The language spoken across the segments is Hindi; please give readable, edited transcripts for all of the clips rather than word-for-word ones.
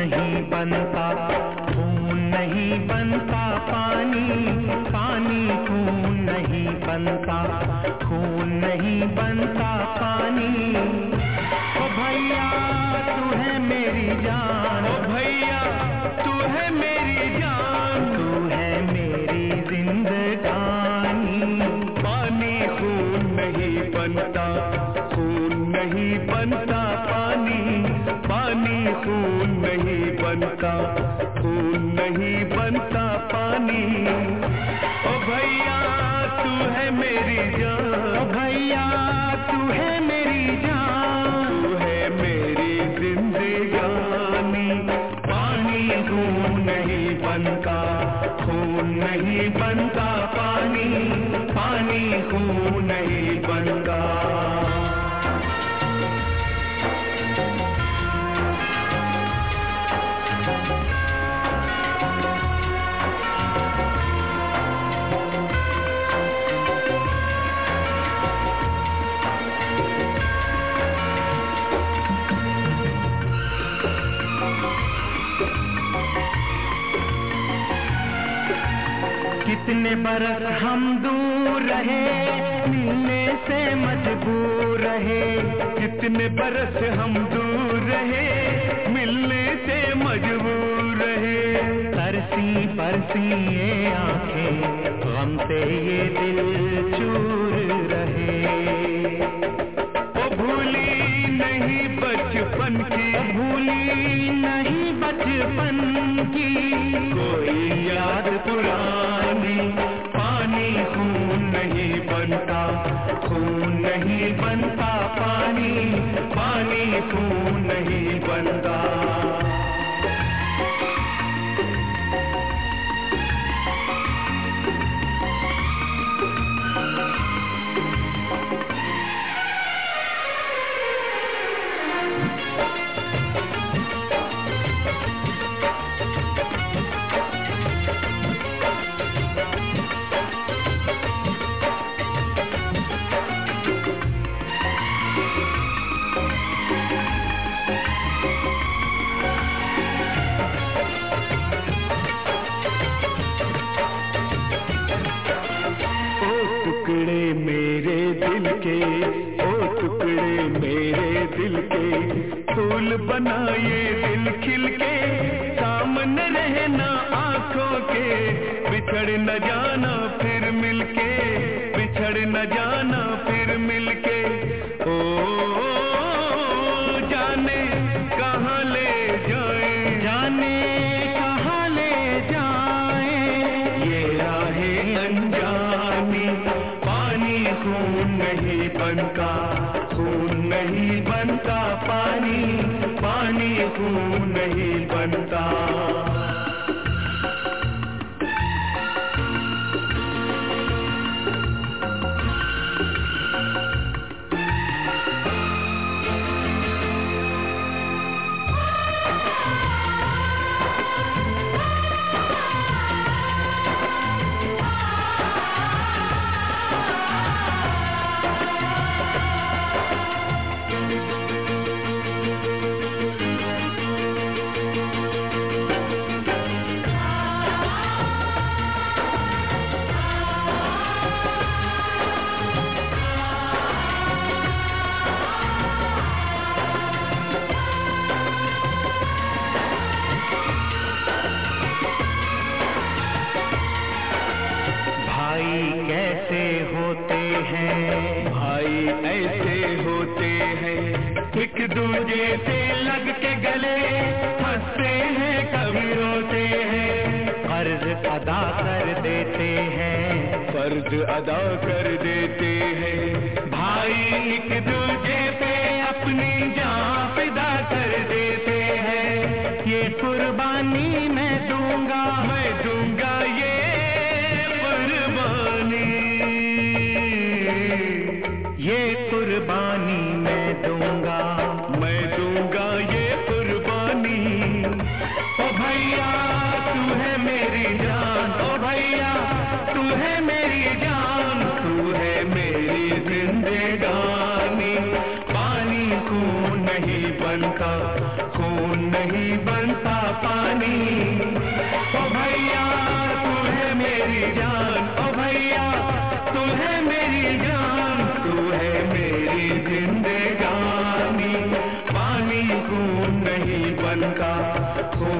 नहीं बनता, खून नहीं बनता पानी, पानी खून नहीं बनता, खून नहीं बनता पानी। ओ भैया तू है मेरी जान, ओ भैया तू है मेरी जान, तू है मेरी जिंदगानी। पानी खून नहीं बनता, खून नहीं बनता पानी, पानी खून नहीं बनता, खून नहीं बनता पानी। ओ भैया तू है मेरी जान, ओ भैया तू है मेरी जान, तू है मेरी जिंदगानी। पानी खून नहीं बनता, खून नहीं बनता पानी, पानी खून नहीं बनता। कितने बरस हम दूर रहे, मिलने से मजबूर रहे, कितने बरस हम दूर रहे, मिलने से मजबूर रहे। तरसी बरसी ये आंखें, गम से ये दिल चूर रहे। ओ भूली नहीं बचपन की, भूली नहीं बचपन की कोई याद पुरानी। पानी खून नहीं बनता, खून नहीं बनता पानी, पानी खून नहीं बनता। टुकड़े मेरे दिल के, ओ टुकड़े मेरे दिल के, फूल बनाए दिल खिल के, सामने रहना आंखों के, बिछड़ न जाना फिर मिलके, बिछड़ न जाना फिर मिलके। ओ जाने कहाँ ले जाए, जाने कहाँ ले जाए ये राहें अनजानी। पानी खून नहीं बनता, खून नहीं बनता पानी, पानी खून नहीं बनता। कैसे होते हैं भाई ऐसे होते हैं, एक दूजे से लग के गले हंसते हैं कभी रोते हैं, कर्ज अदा कर देते हैं, फर्ज अदा कर देते हैं। भाई एक दूजे पे अपनी जान फिदा कर देते हैं। ये कुर्बानी मैं दूंगा, मैं दूंगा ये कुर्बानी, ये कुर्बानी मैं दूंगा, मैं दूंगा ये कुर्बानी। ओ भैया तू है मेरी जान, ओ भैया तू है मेरी जान, तू है मेरी जिंदगानी।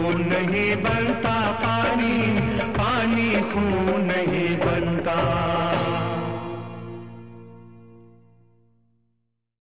खून नहीं बनता पानी, पानी खून नहीं